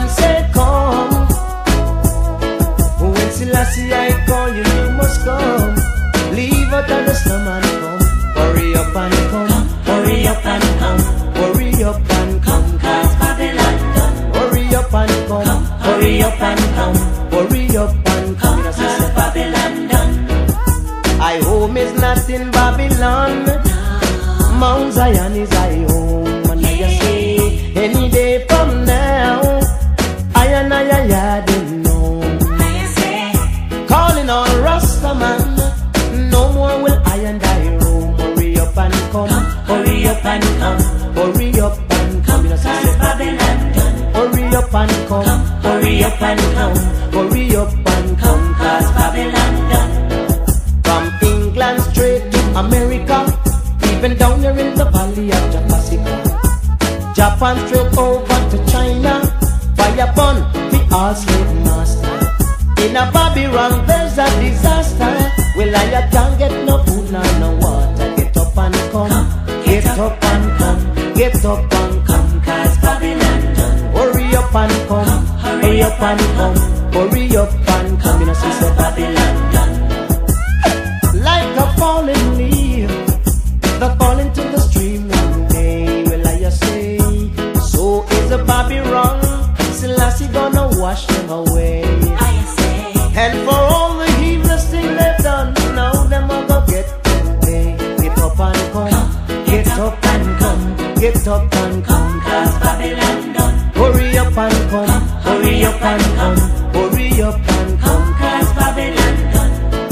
and say come. When Selassie I call you, you must come. Leave out of the slum and come. Hurry up and come. Hurry up and come. Hurry up and come. Cause Babylon done. Hurry up and come. Hurry up and come. Hurry up and come. Cause Babylon done. I home is not in Babylon. Mount Zion is I home. And I say any day from now, I didn't know. Calling on Rastaman, no more will I and I roam. Hurry up and come. Hurry up and come. Hurry up and come. Cause Babylon done. Hurry up and come. Hurry up and come. Hurry up and come. Cause Babylon done. From England straight to America, even down here in the valley of Jacasica. Japan straight over to China, fire burn the all slave master. In a Babylon there's a disaster. Well, I can't get no food nor no water. Get up and come. Get up and come. Get up and come. Cause Babylon done. Hurry up and come. Hurry up and come. Hurry up and come. You know, sister, Babylon done. like a falling leaf that fall into the stream one day. Well, I say, so is a Babylon. Selassie gonna wash them away. And for all the heedless thing they've done, now them are gonna get them pay. Get up and come. Get up and come. Get up and come. Cause Babylon done. Hurry up and come. Hurry up and come. Hurry up and come. Cause Babylon done.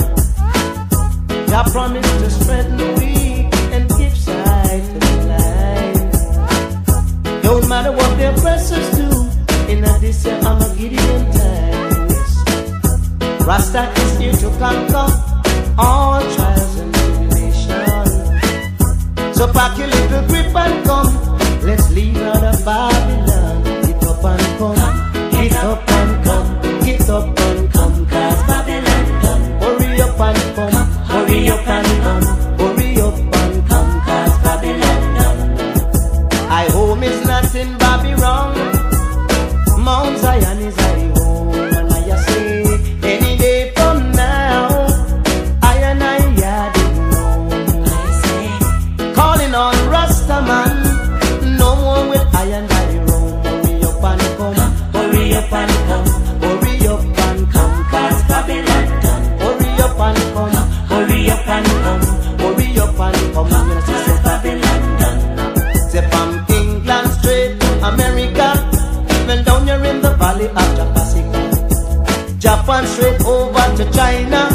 I promise to strengthen the weak and give sight to the blind. Don't matter what their oppressors do, in this year I'm a Gideon time. Yes. Rasta is here to conquer all trials and tribulation. So pack your little grip and come. Let's leave out of Babylon. Get up and come. Get up and come. Get up and come. Cause Babylon done. Hurry up and come. Hurry up and come. Hurry up and come. Cause Babylon done. I home is not in Babylon. Mount Zion is I home. And I say, any day from now, I didn't know. Calling on Rastaman, no more will I and I roam. Hurry up and come. Hurry up and come. Hurry up and come. Cause Babylon done. Hurry up and come. Hurry up and come. Hurry up and come. Cause Babylon done. Say from England straight to America, even down here in the valley of Jacasica. Japan straight over to China,